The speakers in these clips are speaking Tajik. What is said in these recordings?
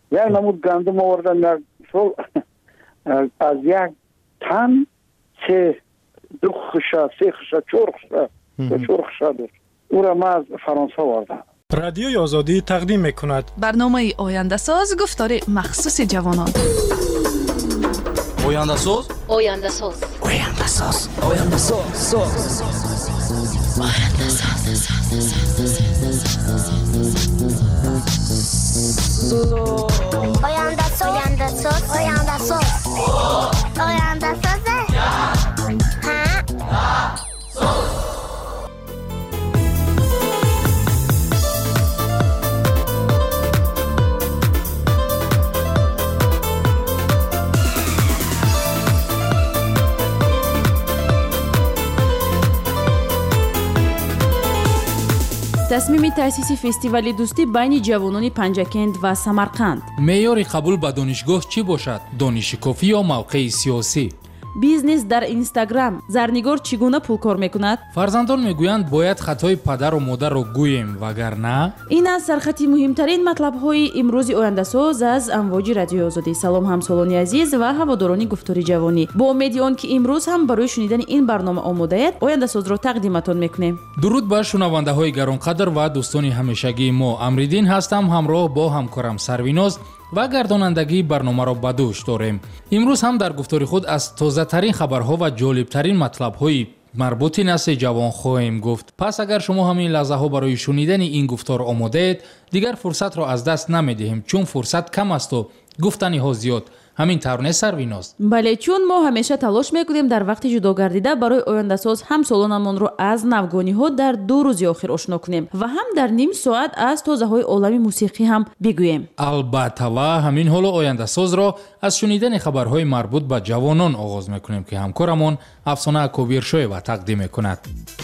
یک نمود گندم آوردن یک سال از یک تن دو خشا سه خشا چهار خشا داشت. او را ما از فرانسه آوردم. رادیوی آزادی تقدیم میکند برنامه آینده ساز گفتار مخصوص جوانان. آینده ساز آینده ساز آینده ساز آینده ساز آینده ساز آینده ساز آینده ساز آینده ساز آینده ساز تصمیم تأسیس فستیوال دوستی بین جوانان پنجکند و سمرقند. معیار قبول به دانشگاه چی باشد؟ دانش کافی یا موقع سیاسی؟ بیزنس در اینستاگرام. زرنگار چگونه پول کار میکند؟ فرزندان میگویند باید خطای پدر و مادر را گوییم وگرنه. این از سرخطی مهمترین مطلب های امروز آینده ساز از امواج رادیو آزادی. سلام همسالان عزیز و هواداران گفتار جوانی. با امید آن که امروز هم برای شنیدن این برنامه آماده اید، آینده ساز را تقدیمتان میکنیم. درود بر شنونده های گرانقدر و دوستان همیشگی ما. امریدین هستم، همراه با همکارم سرویناز و گردانندگی برنامه را به دوش داریم. امروز هم در گفتار خود از تازه ترین خبرها و جالب ترین مطلب های مربوط نسل جوان خواهیم گفت. پس اگر شما همین لحظه ها برای شنیدن این گفتار آماده اید، دیگر فرصت را از دست نمیدهیم، چون فرصت کم است و گفتنی ها زیاد. همین طور سرویناز. بله، چون ما همیشه تلاش میکنیم در وقت جدا گردیده برای آینده ساز هم سالانمان رو از نوگانی ها در 2 روز آخر آشنا کنیم و هم در نیم ساعت از تازه های عالم موسیقی هم بگوییم. البته و همین حال آینده ساز را از شنیدن خبرهای مربوط به جوانان آغاز میکنیم که همکارمون افسانه کوبیرشویوا تقدیم میکند.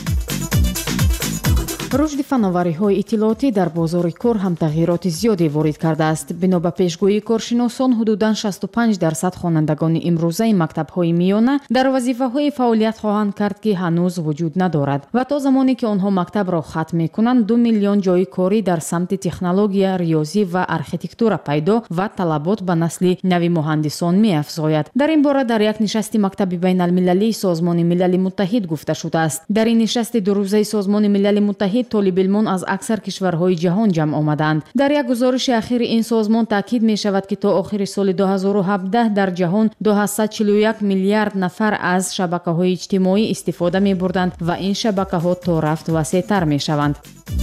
رشد فناوری‌های اطلاعاتی در بازار کار هم تغییرات زیادی وارد کرده است. بنا به پیشگویی کارشناسان، حدوداً 65% خوانندگان امروزه مکتب‌های میانه در وظیفه‌های فعالیت خواهند کرد که هنوز وجود ندارد و تا زمانی که آنها مکتب را ختم می‌کنند 2 میلیون جای کاری در سمت تکنولوژی، ریاضی و آرکیتکتور پیدا و طلبات به نسل نوی مهندسان می‌افزاید. در این باره در یک نشست مکتب بین‌المللی سازمان ملل متحد گفته شده است. در این نشست 2 روزه سازمان ملل متحد طالب علمان از اکثر کشورهای جهان جمع آمدند. در یک گزارش اخیر این سازمان تاکید می شود که تا آخر سال 2017 در جهان 241 میلیارد نفر از شبکه‌های اجتماعی استفاده می بردند و این شبکه‌ها تا رفت وسیع‌تر می شوند.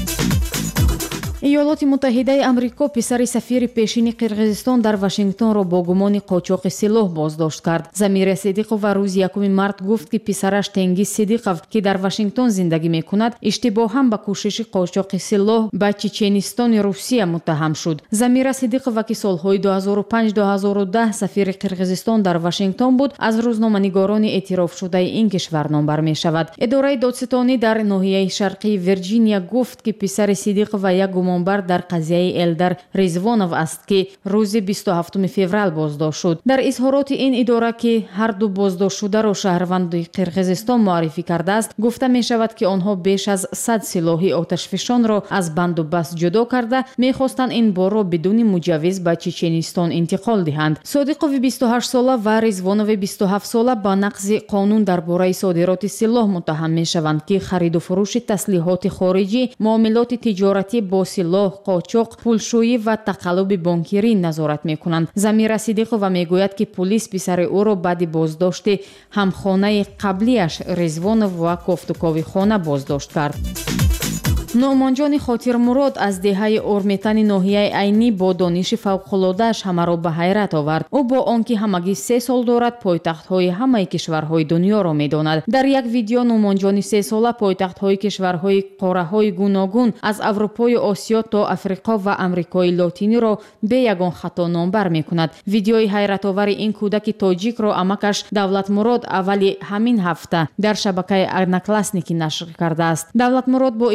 ایالات متحده آمریکا پسر سفیر پیشین قرقیزستان در واشنگتن را با گمان قاچاق سلاح بازداشت کرد. زمیر صدیقوف روز 1 مارس گفت که پسرش تنگیز صدیقوف که در واشنگتن زندگی می‌کند اشتباهاً به کوشش قاچاق سلاح به چچنستان روسیه متهم شد. زمیر صدیقوف که سالهای 2005-2010 سفیر قرقیزستان در واشنگتن بود، از روزنامه‌نگاران اعتراف شده این کشور نامبر می‌شود. اداره دادستانی در ناحیه شرقی ویرجینیا گفت که پسر صدیقوف یک گمانبر در قضیه الدر رضوانوف است که روز 27 فوریه بازداشت شد. در اظهارات این اداره که هر دو بازداشت شده را شهروند قرقیزستان معرفی کرده است، گفته می شود که آنها بیش از 100 سلاح آتشفشان را از بند و بست جدا کرده می‌خواستند این بار را بدون مجوز به چچنستان انتقال دهند. صادقوف 28 ساله و رضوانوف 27 ساله با نقض قانون درباره صادرات سلاح متهم می‌شوند که خرید و فروش تسلیحات خارجی، معاملات تجارتی با سلاح، قاچاق، پولشویی و تقلب بانکیری نظارت می‌کنند. زمیر صدیقوف میگوید که پلیس پسر او را بعد بازداشت همخانه قبلیش رضوانوف و کافتوکاوی خانه بازداشت کرد. نعمان خاطر مراد از دهه اورمیتن ناحیه عینی با دانش فوق‌العاده‌اش همه را به حیرت آورد. او با آنکه همگی 3 سال دارد پایتخت‌های همه کشورهای دنیا را می‌داند. در یک ویدیو نعمان 3 ساله پایتخت‌های کشورهای قاره‌های گوناگون از اروپای آسیا تا افریقا و آمریکای لاتینی را به یگان خطا نامبر می‌کند. ویدیوی حیرت‌آور این کودک تاجیک را امکش دولت مراد اولی همین هفته در شبکه ارنکلاسنیکی نشر کرده است. دولت مراد با افتخار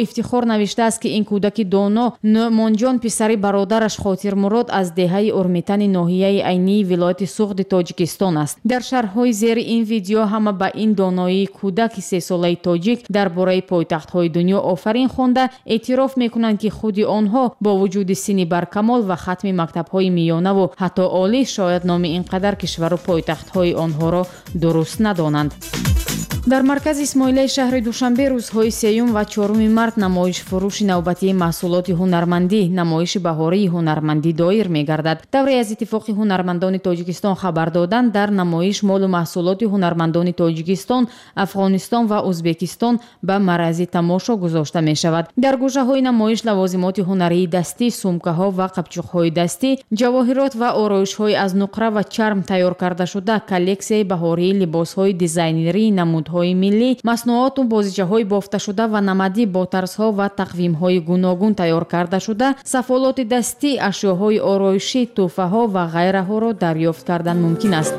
навиштааст ки ин кӯдаки доно нӯъмонҷон писари бародараш хотирмурод аз деҳаи урмитани ноҳияи айнии вилояти суғди тоҷикистон аст. дар шарҳҳои зери ин видео ҳама ба ин доноии кӯдаки 3 солаи тоҷик дар бораи пойтахтҳои дунё офарин хонда эътироф мекунанд ки худи онҳо бо вуҷуди синни баркамол ва хатми мактабҳои миёнаву ҳатто олӣ шояд номи ин қадар кишвару пойтахтҳои онҳоро дуруст надонанд. дар маркази исмоилияи шаҳри душанбе рӯзҳои 3 ва 4 март намоишфурӯши навбатии маҳсулоти ҳунармандӣ намоиши баҳории ҳунармандӣ доир мегардад. давре аз иттифоқи ҳунармандони тоҷикистон хабар доданд дар намоиш молу маҳсулоти ҳунармандони тоҷикистон, афғонистон ва ӯзбекистон ба маърази тамошо гузошта мешавад. дар гӯшаҳои намоиш лавозимоти ҳунарии дастӣ, сумкаҳо ва қапчуқҳои дастӣ, ҷавоҳирот ва ороишҳои аз нуқра ва чарм тайёр кардашуда, коллексияи баҳории либосҳои дизайнерии намудҳои миллӣ, маснуоту бозичаҳои бофташуда ва намадӣ бо тарзҳо ва тақвимҳои гуногун тайёр кардашуда, сафолоти дастӣ, ашёҳои ороишӣ, тӯҳфаҳо ва ғайраҳоро дарёфт кардан мумкин аст.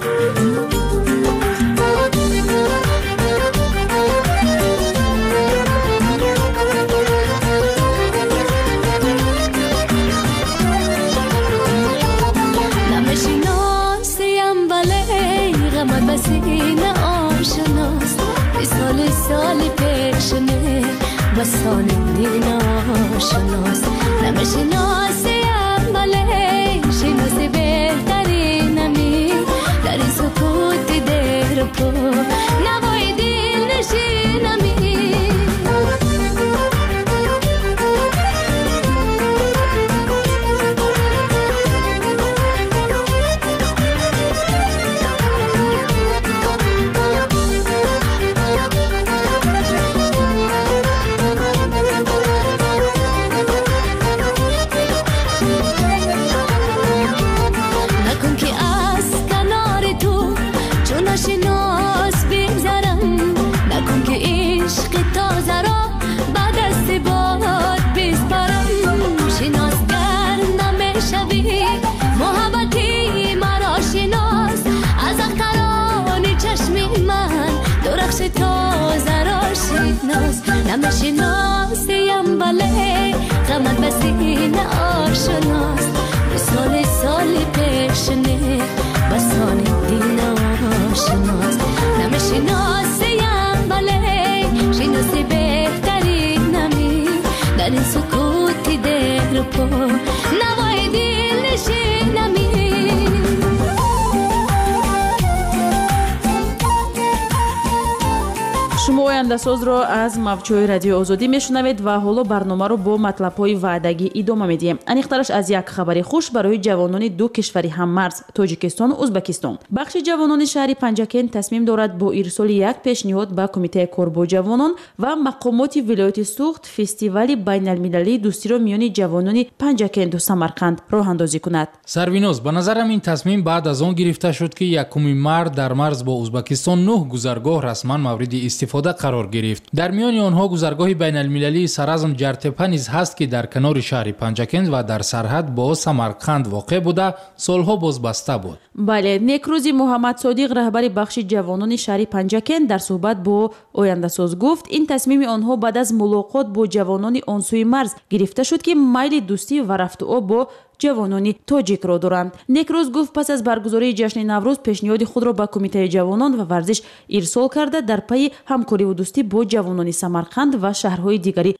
سالی پیشنه بسان دین آشناس نمیشناسیم ولی شناسی بهترینمی در این سکوت دیر پو نوای دل نشینمی نمیشناسیم ولی غمت بسین آشناس سالی پیشنه بسان دین آشناس نمیشناسیم ولی شناسی بهترینمی در این سکوتی دیر پو نوای دل نشینمی шумо ояндасозро аз мавҷҳои радиои озодӣ мешунавед ва ҳоло барномаро бо матлабҳои ваъдагӣ идома медиҳем. аниқтараш аз як хабари хуш барои ҷавонони ду кишвари ҳаммарз тоҷикистону ӯзбекистон. бахши ҷавонони шаҳри панҷакен тасмим дорад бо ирсоли як пешниҳод ба кумитаи кор бо ҷавонон ва мақомоти вилояти суғд фестивали байналмилалии дӯстиро миёни ҷавонони панҷакенду самарқанд роҳандозӣ кунад. сарвиноз, ба назарам ин тасмим баъд аз он гирифта шуд ки 1 март дар марз бо ӯзбекистон 9 гузаргоҳ расман мавриди истифода қарор гирифт. дар миёни онҳо гузаргоҳи байналмилалии саразм ҷартепа низ ҳаст ки дар канори шаҳри панҷакент ва дар сарҳад бо самарқанд воқеъ буда солҳо бозбаста буд. бале, некрӯзи муҳаммад содиқ раҳбари бахши ҷавонони шаҳри панҷакент дар суҳбат бо ояндасоз гуфт, ин тасмими онҳо баъд аз мулоқот бо ҷавонони он сӯи марз гирифта шуд ки майли дӯстӣ ва рафтуоб бо ҷавонони тоҷикро доранд. некрӯз гуфт пас аз баргузории ҷашни наврӯз пешниҳоди худро ба кумитаи ҷавонон ва варзиш ирсол карда дар пайи ҳамкориву дӯстӣ бо ҷавонони самарқанд ва шаҳрҳои дигари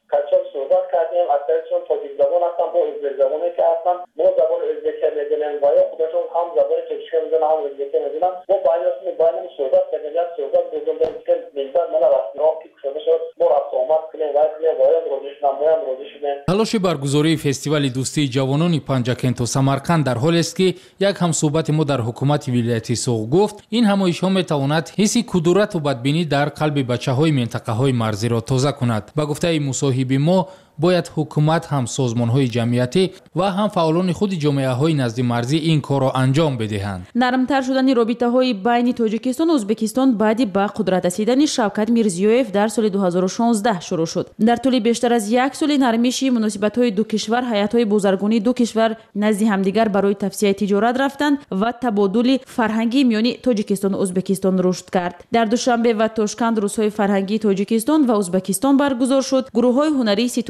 талоши баргузории фестивали дӯстии ҷавонони панҷакенту самарқанд дар ҳолест ки як ҳамсӯҳбати мо дар ҳукумати вилояти суғд гуфт, ин ҳамоишҳо метавонад ҳисси кудурату бадбинӣ дар қалби бачаҳои минтақаҳои марзиро тоза кунад. ба гуфтаи мусоҳиби мо бояд ҳукумат ҳам созмонҳои ҷамъиятӣ ва ҳам фаъолони худи ҷомеаҳои назди марзӣ ин корро анҷом бидиҳанд. нармтар шудани робитаҳои байни тоҷикистону ӯзбекистон баъди ба қудрат расидани Шавкат Мирзиёев дар соли 2016 шурӯъ шуд. дар тӯли бештар аз як соли нармиши муносибатҳои ду кишвар, ҳаятҳои бузаргонии ду кишвар назди ҳамдигар барои тавсияи тиҷорат рафтанд ва табодули фарҳангии миёни Тоҷикистону Ӯзбекистон рушд кард. дар Душанбе ва Тошканд рӯзҳои фарҳангии Тоҷикистон ва Ӯзбекистон баргузор шуд. гурӯҳҳои ҳунарии ситора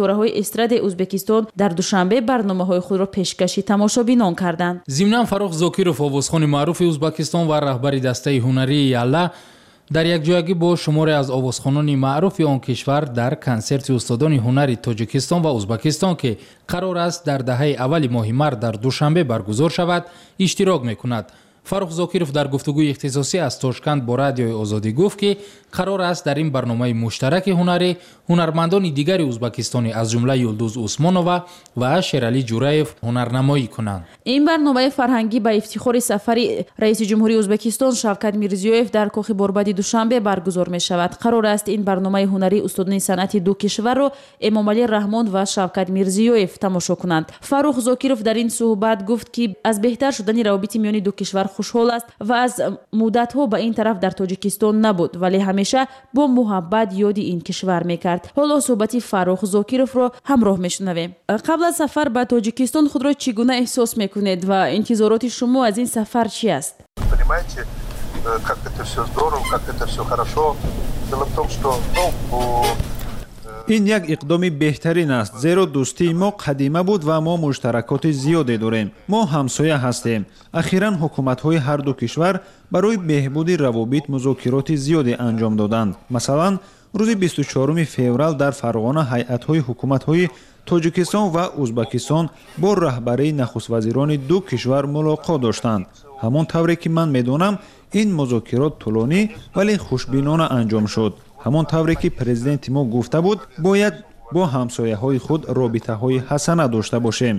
станцияҳои эстрадаи Ӯзбекистон дар душанбе барномаҳои худро пешкаши тамошобинон карданд. зимнан Фаррух Зокиров, овозхони маъруфи Ӯзбекистон ва раҳбари дастаи ҳунарии Ялла дар якҷоягӣ бо шуморе аз овозхонони маъруфи он кишвар дар консерти устодони ҳунари Тоҷикистон ва Ӯзбекистон, ки қарор аст дар даҳаи аввали моҳи март дар душанбе баргузор шавад, иштирок мекунад. Фаррух Зокиров дар гуфтугӯи ихтисосӣ аз Тошканд бо радиои Озодӣ гуфт, ки қарор аст дар ин барномаи муштараки ҳунарӣ ҳунармандони дигари Ӯзбекистонӣ аз ҷумла Юлдуз Усмонова ва Шералӣ Ҷураев ҳунарнамоӣ кунанд. ин барномаи фарҳангӣ ба ифтихори сафари раиси ҷумҳурии Ӯзбекистон Шавкат Мирзиёев дар Кохи Борбади душанбе баргузор мешавад. Қарор аст ин барномаи ҳунарии устодони санъати ду кишварро Эмомалӣ Раҳмон ва Шавкат Мирзиёев тамошо кунанд. Фаррух Зокиров дар ин суҳбат гуфт, ки аз беҳтар шудани равобити миёни ду кишвар хушҳол аст ва аз муддатҳо ба ин тараф дар Тоҷикистон набуд, вале ҳамеша бо муҳаббат ёди ин кишвар мекард. ҳоло суҳбати Фаррух Зокировро ҳамроҳ мешунавем. қабл аз сафар ба Тоҷикистон худро чӣ гуна эҳсос мекунед ва интизороти шумо аз ин сафар чӣ аст? Понимаете, как это все здорово, как это все хорошо. Дело в том, что ин як иқдоми беҳтарин аст, зеро дӯстии мо қадима буд ва мо муштаракоти зиёде дорем. Мо ҳамсоя ҳастем. ахиран ҳукуматҳои ҳарду кишвар барои беҳбуди равобит музокироти зиёде анҷом доданд. Масалан, рӯзи 24 феврал дар Фарғона ҳайатҳои ҳукуматҳои Тоҷикистон ва Ӯзбекистон бо раҳбарии нахуствазирони ду кишвар мулоқот доштанд. ҳамон тавре ки ман медонам, ин музокирот тӯлонӣ вале хушбинона анҷом шуд. ҳамон тавре ки президенти мо гуфта буд, бояд бо ҳамсояҳои худ робитаҳои ҳасана дошта бошем.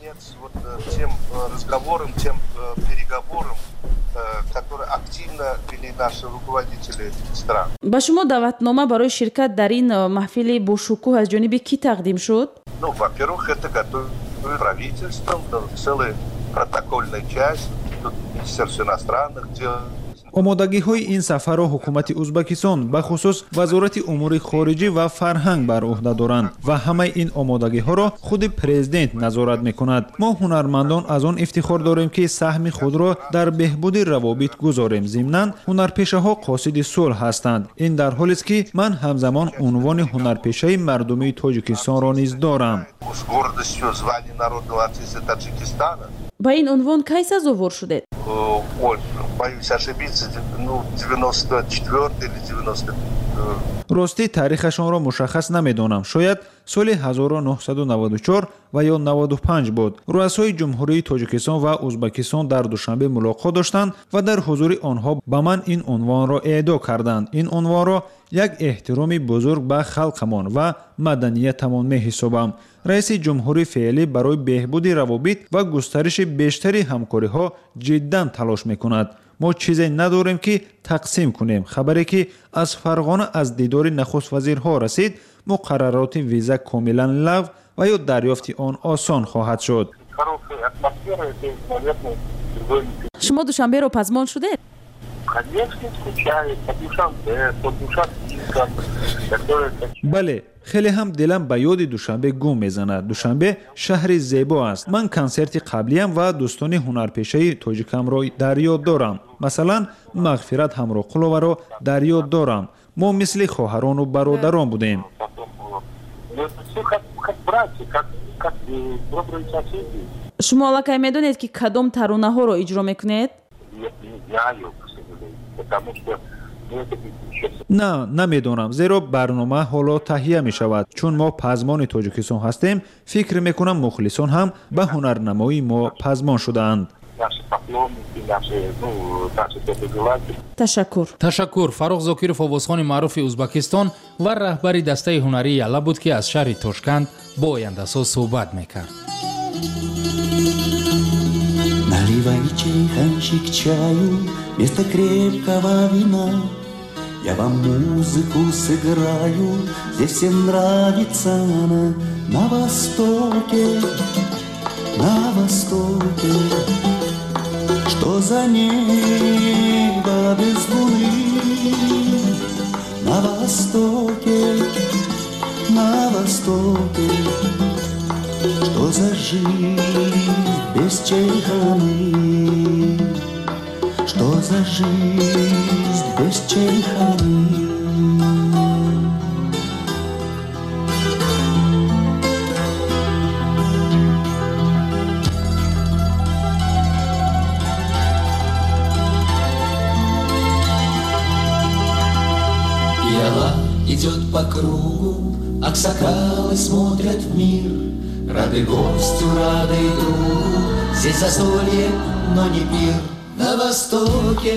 ба шумо даъватнома барои ширкат дар ин маҳфили бошукӯҳ аз ҷониби кӣ тақдим шуд? Во-первых, это готовит правительство, целая протокольная часть, тут Министерство иностранных дел. омодагиҳои ин сафарро ҳукумати Ӯзбекистон ба хусус вазорати умури хориҷӣ ва фарҳанг бар уҳда доранд ва ҳамаи ин омодагиҳоро худи президент назорат мекунад. мо ҳунармандон аз он ифтихор дорем, ки саҳми худро дар беҳбуди равобит гузорем. зимнан ҳунарпешаҳо қосиди сулҳ ҳастанд. ин дар ҳолест, ки ман ҳамзамон унвони ҳунарпешаи мардумии Тоҷикистонро низ дорам. ба ин унвон кай сазовор шудед? Боюсь ошибиться, 94 или 90. рости таърихашонро мушаххас намедонам. шояд соли 1994 ва ё 95 буд. руъасои ҷумҳурии Тоҷикистон ва Ӯзбекистон дар душанбе мулоқот доштанд ва дар ҳузури онҳо ба ман ин унвонро эъдо карданд. ин унвонро як эҳтироми бузург ба халқамон ва маданиятамон меҳисобам. раиси ҷумҳури феълӣ барои беҳбуди равобит ва густариши бештари ҳамкориҳо ҷиддан талош мекунад. мо чизе надорем, ки тақсим кунем. хабаре ки аз Фарғона аз дидори нахуствазирҳо расид, муқаррароти виза комилан лағв ва ё дарёфти он осон хоҳад шуд. шумо душанберо пазмон шудед? бале, хеле ҳам дилам ба ёди душанбе гум мезанад. душанбе шаҳри зебо аст. ман консерти қаблиям ва дӯстони ҳунарпешаи тоҷикамро дар ёд дорам. масалан, мағфират ҳамроқуловаро дар ёд дорам. мо мисли хоҳарону бародарон будем. шумо аллакай медонед, ки кадом таронаҳоро иҷро мекунед? на, намедонам, зеро барнома ҳоло таҳия мешавад. чун мо пазмони Тоҷикистон ҳастем, фикр мекунам мухлисон ҳам ба ҳунарнамоии мо пазмон шудаанд. ташаккур. Фаррух Зокиров, овозхони маъруфи Ӯзбекистон ва раҳбари дастаи ҳунарии Ялла буд, ки аз шаҳри Тошканд бо Ояндасоз суҳбат мекард. Наливай чайханчик чаю вместо крепкого вина. Я вам музыку сыграю, здесь всем нравится она. На востоке, на востоке, что за небо без луны. На востоке, на востоке, что за жизнь без чайханы. Что за жизнь без чайханы? идет по кругу, аксакалы смотрят в мир. Рады гостю, рады другу, здесь застолье, но не пир. На востоке,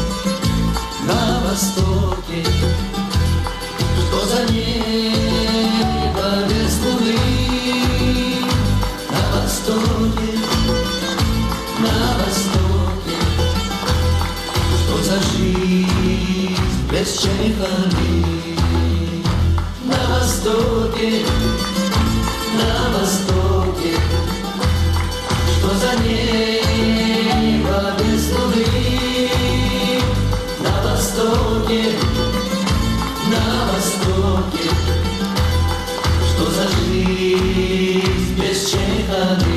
что за небо без луны. На востоке, что за жизнь без чайханы. На востоке, что за небо без луны. На востоке, что за жизнь без чайханы.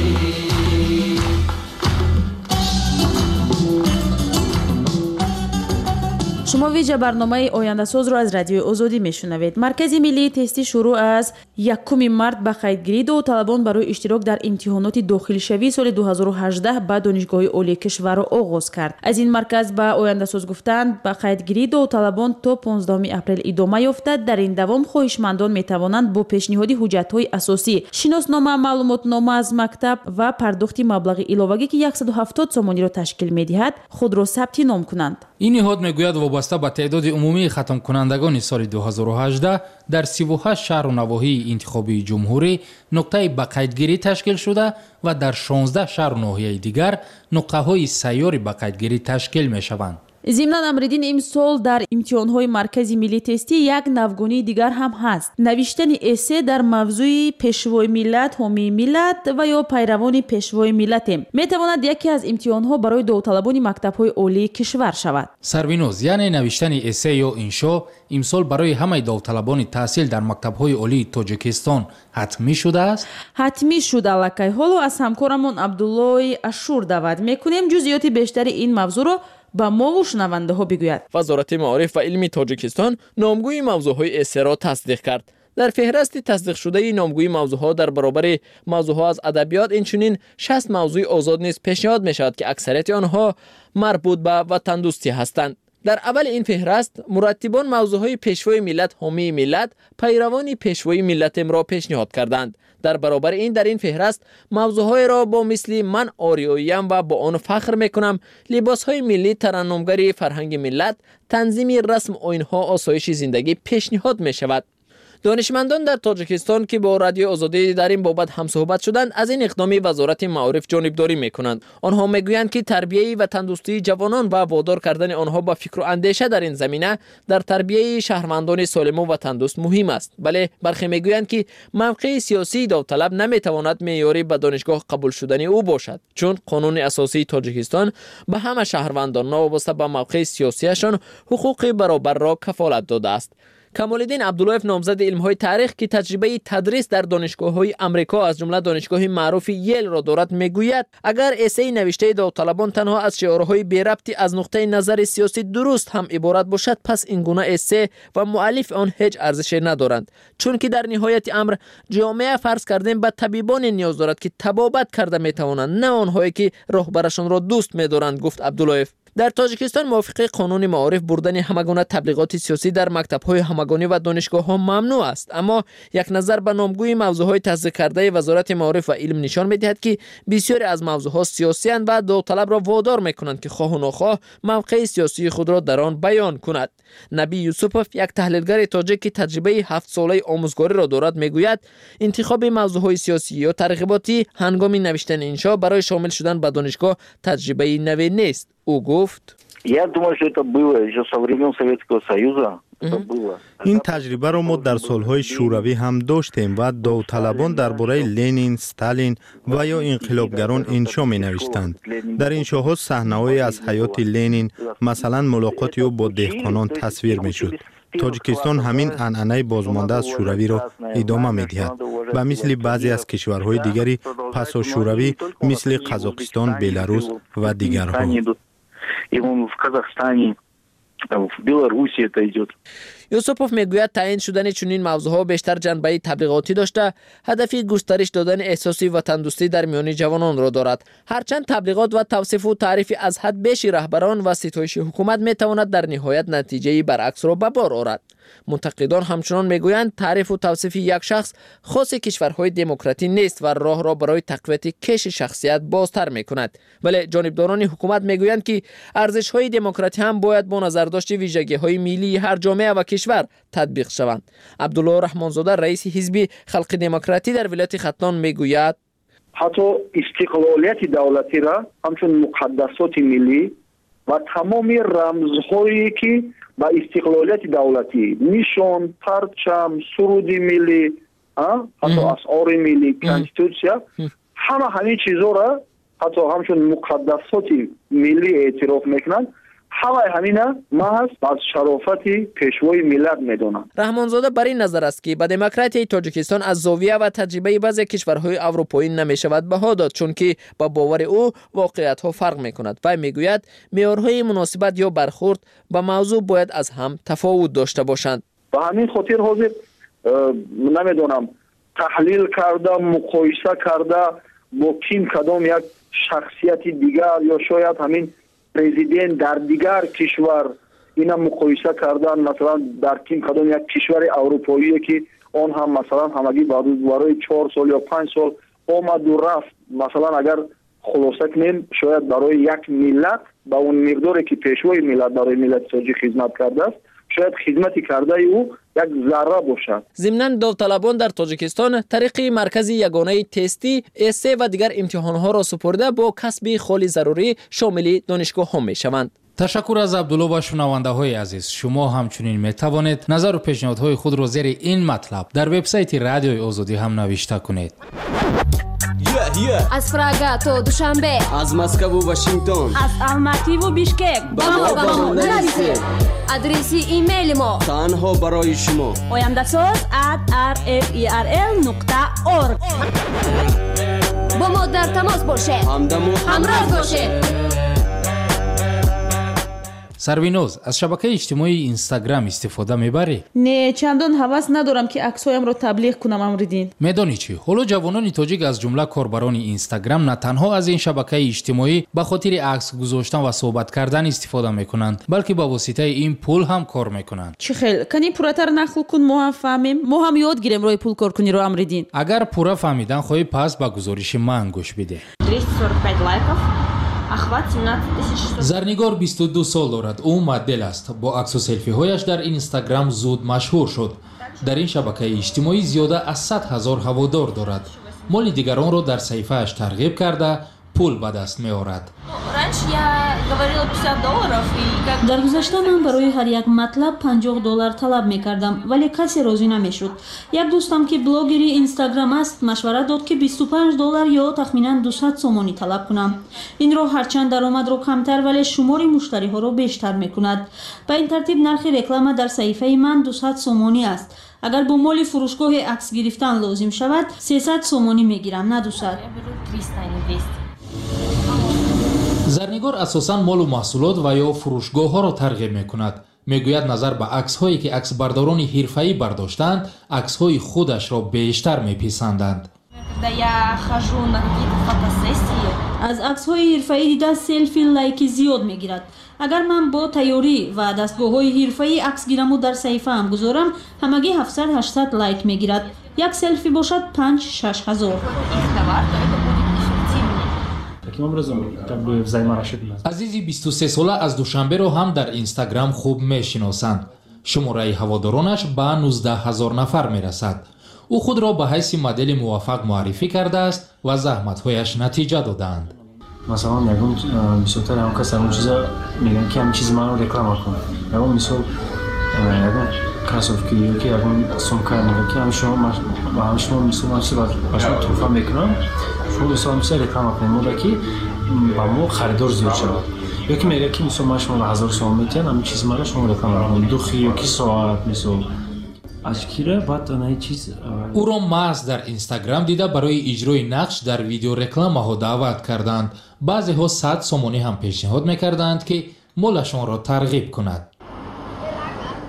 шумо видео барномаи ояндасозро аз радиои озодӣ мешунавед. Маркази миллии тестӣ шурӯъ аз 1 март ба қайдгирии давталабон барои иштирок дар имтиҳоноти дохилишавии соли 2018 ба донишгоҳи олии кишварро оғоз кард. Аз ин марказ ба ояндасоз гуфтанд, ба қайдгирии давталабон то 15 апрел идома ёфта. Дар ин давом хоҳишмандон метавонанд бо пешниҳоди ҳуҷҷатҳои асосӣ, шиноснома, маълумотнома аз мактаб ва пардохти маблағи иловагӣ ки 170 сомониро ташкил медиҳад, худро сабти ном кунанд. ин ниҳод мегӯяд вобаста ба теъдоди умумии хатмкунандагони соли 2018 дар 38 шаҳру навоҳии интихобии ҷумҳурӣ нуқтаи ба қайдгирӣ ташкил шуда ва дар 16 шаҳру ноҳияи дигар нуқтаҳои сайёри ба қайдгирӣ ташкил мешаванд. зимнан амридин имсол дар имтиҳонҳои маркази миллии тестӣ як навгунии дигар ҳам ҳаст. навиштани эссе дар мавзӯи пешвои миллат, ҳомии миллат ва ё пайравони пешвои миллатем метавонад яке аз имтиҳонҳо барои довталабони мактабҳои олии кишвар шавад. сарвиноз, яъне навиштани эссе ё иншо имсол барои ҳамаи довталабони таҳсил дар мактабҳои олии тоҷикистон ҳатмӣ шудааст? ҳатмӣ шуд аллакай. ҳоло аз ҳамкорамон абдуллои ашур даъват мекунем ҷузъиёти бештари ин мавзӯъро ба мову шунавандаҳо бигӯяд. вазорати маориф ва илми тоҷикистон номгӯи мавзӯъҳои эсеро тасдиқ кард. дар феҳристи тасдиқшудаи номгӯи мавзӯъҳо дар баробари мавзӯъҳо аз адабиёт инчунин 60 мавзӯи озод низ пешниҳод мешавад ки аксарияти онҳо марбут ба ватандӯстӣ ҳастанд. дар аввали ин феҳрист мураттибон мавзӯъҳои пешвои миллат, ҳомии миллат, пайравони пешвои миллатемро пешниҳод карданд. дар баробари ин дар ин феҳрист мавзӯъҳоеро бо мисли ман ориёиям ва бо он фахр мекунам, либосҳои миллӣ, тараннумгари фарҳанги миллат, танзими расм оинҳо, осоиши зиндагӣ пешниҳод мешавад. донишмандон дар тоҷикистон ки бо радиои озодӣ дар ин бобат ҳамсуҳбат шуданд, аз ин иқдоми вазорати маориф ҷонибдорӣ мекунанд. онҳо мегӯянд ки тарбияи ва тандурустии ҷавонон ва водор кардани онҳо ба фикру андеша дар ин замина дар тарбияи шаҳрвандони солиму ва тандуруст муҳим аст. бале бархе мегӯянд ки мавқеи сиёсии давталаб наметавонад меъёри ба донишгоҳ қабул шудани ӯ бошад, чун қонуни асосии тоҷикистон ба ҳама шаҳрвандон новобаста ба мавқеи сиёсияшон ҳуқуқи баробарро кафолат додааст. камолиддин абдуллоев, номзади илмҳои таърих ки таҷрибаи тадрис дар донишгоҳҳои амрико аз ҷумла донишгоҳи маъруфи Йелро дорад, мегӯяд агар эссеи навиштаи давталабон танҳо аз шиорҳои берабти аз нуқтаи назари сиёсӣ дуруст ҳам иборат бошад, пас ин гуна эссе ва муаллифи он ҳеҷ арзише надоранд, чунки дар ниҳояти амр ҷомеа фарз кардем ба табибоне ниёз дорад ки табобат карда метавонанд, на онҳое ки роҳбарашонро дӯст медоранд, гуфт Абдуллоев. дар тоҷикистон мувофиқи қонуни маориф бурдани ҳамагуна таблиғоти сиёсӣ дар мактабҳои ҳамагонӣ ва донишгоҳҳо мамнӯъ аст, аммо як назар ба номгӯи мавзӯъҳои тасдиқкардаи вазорати маориф ва илм нишон медиҳад ки бисёре аз мавзӯъҳо сиёсианд ва давталабро водор мекунанд ки хоҳу нохоҳ мавқеи сиёсии худро дар он баён кунад. Набӣ Юсупов, як таҳлилгари тоҷик ки таҷрибаи 7 солаи омӯзгориро дорад, мегӯяд интихоби мавзӯъҳои сиёсӣ ё тарғиботӣ ҳангоми навиштани иншо барои шомил шудан ба донишгоҳ таҷрибаи наве нест. ӯ гуфт: Я думаю, что это было еще со времен Советского Союза. ин таҷрибаро мо дар солҳои шӯравӣ ҳам доштем ва довталабон дар бораи Ленин, Сталин ва ё инқилобгарон иншо менавиштанд. дар иншоҳо саҳнаҳое аз ҳаёти Ленин, масалан мулоқоти ӯ бо деҳқонон тасвир мешуд. тоҷикистон ҳамин анъанаи бозмонда аз шӯравиро идома медиҳад, ба мисли баъзе аз кишварҳои дигари пасошӯравӣ мисли Қазоқистон, Беларус ва дигарҳо. И он в Казахстане, в Беларуси это идет. یوسپوف میگوید تعیین شدن چنین موضوعها بیشتر جنبه تبلیغاتی داشته، هدفی گسترش دادن احساس وطندوستی در میان جوانان را دارد. هرچند تبلیغات و توصیف و تعریف از حد بیش رهبران و ستایش حکومت میتواند در نهایت نتیجه برعکس را به بار آورد. منتقدان همچنان میگویند تعریف و توصیف یک شخص خاص کشورهای دموکراتی نیست و راه را برای تقویت کش شخصیت بازتر میکند. ولی جانبداران حکومت میگویند که ارزش‌های دموکراتی هم باید با نظرداشت ویژگی‌های ملی هر جامعه و کشور تطبیق شوند. عبدالله رحمانزاده رئیس حزب خلق دموکراتی در ولایت ختلان میگوید حتی استقلالیت دولتی را همچون مقدسات ملی و تمام رمزهایی که با استقلالیت دولتی نشان، پرچم، سرود ملی، حتی اسعار ملی، کنستیتوسیا، همین چیزها را حتی همچون مقدسات ملی اعتراف میکنند. همه همینا محض از شرافت پیشوای ملت میدونند. رحمانزاده بر این نظر است که به دموکراسی تاجیکستان از زاویه و تجربه بعضی کشورهای اروپایی نمیشود بها داد، چون که با باور او واقعیت ها فرق میکند. و میگوید معیارهای مناسبت یا برخورد با موضوع باید از هم تفاوت داشته باشند. به همین خاطر حاضر نمیدونم تحلیل کرده، مقایسه کرده با کدام یک شخصیت دیگر یا شاید همین پرزیدنت در دیگر کشور اینا مقایسه کردن، مثلا در کدام یک کشور اروپایی که آن هم مثلا همگی برای 4 سال یا 5 سال آمد و رفت، مثلا اگر خلاصه کنیم شاید برای یک ملت با اون مقداری که پیشوای ملت برای ملت تاجیک خدمت کرده است شاید خدمتی کرده او یک ذره باشد. ضمناً داوطلبان در تاجیکستان طریق مرکز یگانه تستی اس و دیگر امتحانها را سپرده با کسب خالی ضروری شامل دانشگاه ها می شوند. تشکر از عبدالله و شنونده های عزیز. شما همچنین می توانید نظر و پیشنهادهای خود را زیر این مطلب در وبسایت رادیوی آزادی هم نوشته کنید. از پراگا تا دوشنبه، از مسکو و واشنگتن، از الماتی و بیشکک با ما نویسید. آدرس ایمیل ما تنها برای شما oyandasooz@rferl.org. با ما در تماس باشید، همراه باشید. سروینوز، از شبکه اجتماعی اینستاگرام استفاده میبری؟ نه، چندان حواس ندارم که عکسایم رو تبلیغ کنم. امریدین میدانی چی؟ حالا جوانان تاجیک از جمله کاربران اینستاگرام نه تنها از این شبکه اجتماعی به خاطر عکس گذاشتن و صحبت کردن استفاده میکنند، بلکه با واسطه این پول هم کار میکنند. چی خیل کنی پوراتر نخل کن، ما هم فهمیم، ما هم یاد گیریم روی پول کار کنی رو. امریدین اگر پورا فهمیدن خواهی پس به گزارش من گوش بده. 245 лайков. охват 17600. زرنگار 22 سال دارد. او مدل است. با عکس و سلفی هایش در اینستاگرام زود مشهور شد. در این شبکه اجتماعی زیاده از 100,000 هوادار دارد. مال دیگران را در صفحه اش ترغیب کرده پول به دست می آورد. در گذشته من برای هر یک مطلب $50 طلب می کردم، ولی کسی راضی نمی شد. یک دوستم که بلاگری اینستاگرام است مشورت داد که $25 یا تخمینا 200 سومانی طلب کنم. این را هرچند درآمد را کمتر ولی شمار مشتری ها را بیشتر می کند. به این ترتیب نرخ رکلام در صفحه من 200 سومانی است. اگر با مال فروشگاه عکس گرفتن لازم شود 300 سومانی می گیرم، نه 200. زرنگار اساساً مال و محصولات و یا فروشگاه ها را ترغیب می کند. می گوید نظر به عکس هایی که عکس برداران حرفه‌ای برداشتند، عکس های خودش را بیشتر می پسندند. از عکس های حرفه‌ای دیده سلفی لایک زیاد می گیرد. اگر من با تیاری و دستگاه های حرفه‌ای عکس گیرم و در صفحه هم گذارم همگی 700-800 لایک می گیرد. یک سلفی باشد 5-6 هزار. عزیزی 23 ساله از دوشنبه را هم در اینستاگرام خوب میشناسند. شماره هوادارانش به 19,000 نفر میرسد. او خود را به حیث مدل موفق معرفی کرده است و زحمت‌هایش نتیجه دادند. مثلا یگون میسوتر هم کس همون چیزا میگن که همین چیز من رو رکلام کنه. یگون میسو یگون کاسوفکی یا که یگون سومکار میگه که همین شما میسو من چیز باشم توفا میکنم. شما میسو میشه رکلام کنیم مودا که با مو خریدار زیاد شود. یا که میگه که میسو من شما 1000 سوم میتین همین چیز من رو شما رکلام کنیم. دوخی یا که ساعت میسو اشکیره بعد اون چیز او را محض در اینستاگرام دیده برای اجرای نقش در ویدیو رکلام ها دعوت کردند. بعضی ها 100 سومانی هم پیشنهاد میکردند که مالشان را ترغیب کند.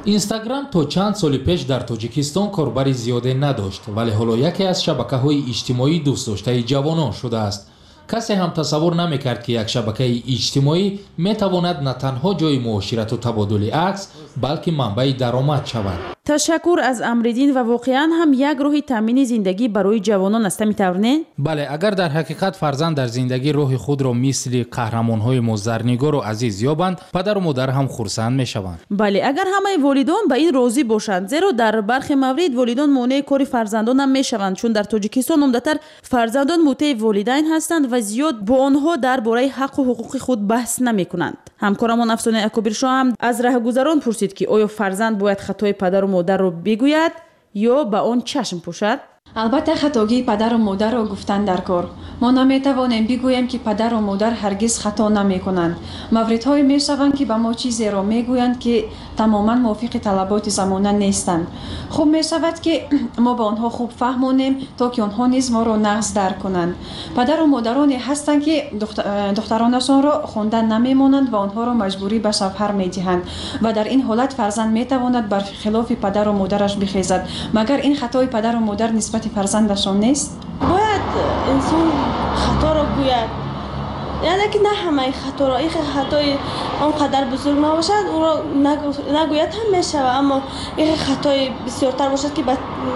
اینستاگرام تو چند سال پیش در تاجیکستان کاربری زیاده نداشت، ولی حالا یکی از شبکه‌های اجتماعی دوست داشته جوانان شده است. کسی هم تصور نمی‌کرد که یک شبکه اجتماعی می‌تواند نه تنها جای معاشرت و تبادل عکس، بلکه منبع درآمد شود. تشکر از امریدین و واقعا هم یک راه تامین زندگی برای جوانان است، می‌توانید؟ بله، اگر در حقیقت فرزند در زندگی راه خود را مثل قهرمان‌های مزرنگار و عزیز یابند، پدر و مادر هم خرسند می‌شوند. بله، اگر همه والدان به این راضی باشند، زیرا در برخی موارد والدان مانع کار فرزندان هم می‌شوند، چون در تاجیکستان عمدتاً فرزندان مطیع والدین هستند و زیاد با آنها درباره حق و حقوق خود بحث نمی‌کنند. همکارمان افسانه اکبرشاه هم از راهگذران پرسید که آیا فرزند باید خطای پدر و مادر را بگوید یا به آن چشم پوشد؟ البته خطاگی پدر و مادر را گفتن در کار. ما نمیتوانیم بگوییم که پدر و مادر هرگز خطا نمیکنند. موردهایی میشوند که به ما چیزی را میگویند که تماما موافق طلبات زمانه نیستند. خوب میشود که ما به آنها خوب فهمانیم تا که آنها نیز ما را نقض درک کنند. پدر و مادرانی هستند که دخترانشان را خواندن نمیمانند و آنها را مجبوری به شوهر میدهند و در این حالت فرزند میتواند بر خلاف پدر و مادرش بخیزد. مگر این خطای پدر و مادر نسبت فرزندشان نیست؟ باید انسان خطا را گوید، یعنی که نه همه خطا را، این خطای آنقدر بزرگ نباشد او را نگوید هم میشود، اما این خطای بسیارتر باشد که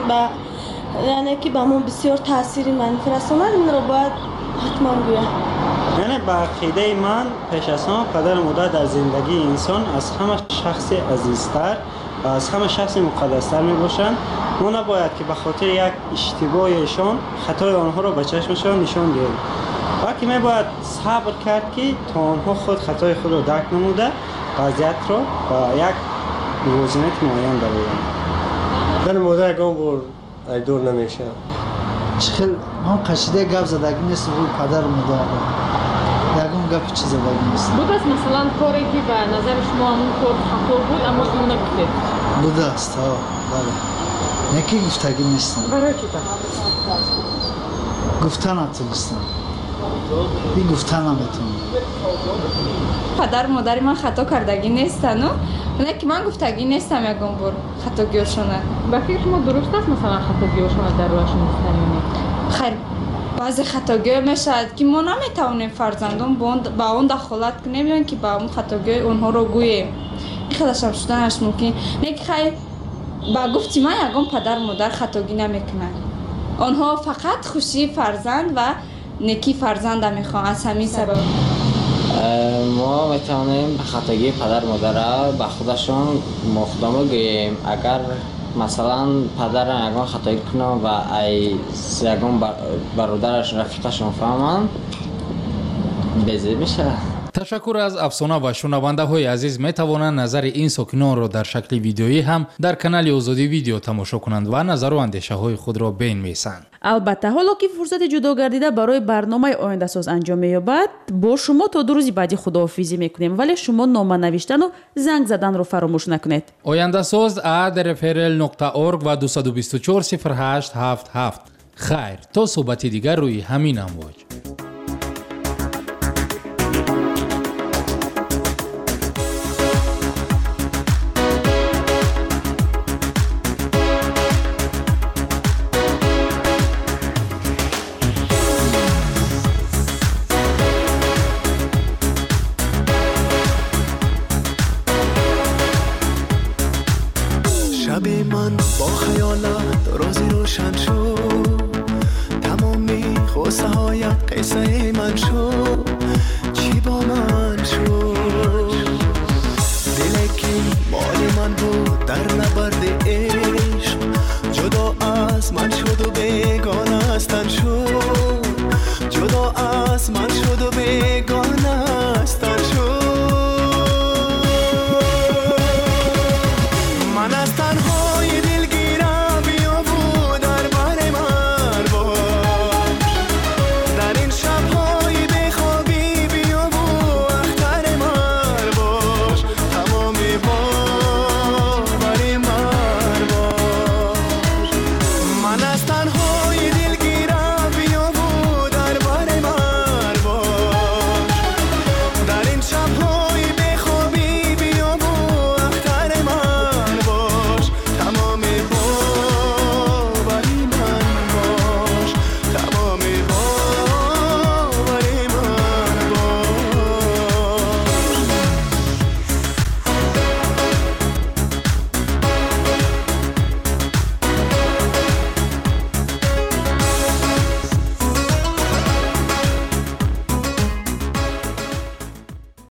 یعنی که به ما بسیار تاثیر منفی رساند، این را باید حتما گوید. یعنی به عقیده من پیش از همه پدر و مادر در زندگی انسان از همه شخص عزیزتر و از همه شخص مقدستر می باشند. ما نباید که به خاطر یک اشتباهشان خطای آنها را به چشمشان نشان دهیم، بلکه می باید صبر کرد که تا آنها خود خطای خود را درک نموده وضعیت را با یک موازنه معین دارند. من مادر گام بر دور نمیشه. چخیل هم قشیده گپ زدگی نیست روی پدر و مادر. یکم گپ چیز زدگی نیست. بود است مثلا کاری که به نظر شما همون کار خطا بود اما شما نگفتید؟ بوده است، بله. نکی گفتگی نیستم. برای چی گفتن نتونستم. این گفتن نمیتونم. پدر و مادر من خطا کردگی نیستن، نه که من گفتگی نیستم یکم بار خطاگیشونه. به فکر شما درست است مثلا خطاگیشونه در روشون نیستن؟ خیر، بعضی خطاگی میشد که ما نمیتونیم فرزندان با اون دخالت کنیم که با اون خطاگی اونها رو گوییم. این خودش شدنش ممکن نه که خیر با گفتی من یکم پدر و مادر خطاگی نمیکنن. آنها فقط خوشی فرزند و نکی فرزند میخوان. از همین سبب ما میتونیم به خطاگی پدر مادر را به خودشان مقدمه گوییم. اگر مثلا پدر یکم خطایی کنه و یکم برادرش رفیقشون فهمن بزی میشه. تشکر از افسانه و شنونده های عزیز. می توانند نظر این ساکنان را در شکل ویدیویی هم در کانال آزادی ویدیو تماشا کنند و نظر و اندیشه های خود را بین میسند. البته حالا که فرصت جدا گردیده برای برنامه آینده ساز انجام می‌یابد، با شما تا دو روز بعدی خداحافظی میکنیم، ولی شما نامه نوشتن و زنگ زدن رو فراموش نکنید. آینده ساز @referral.org و 224 0877. خیر تا صحبت دیگر روی همین امواج. شب من با خیالت رازی روشن شد.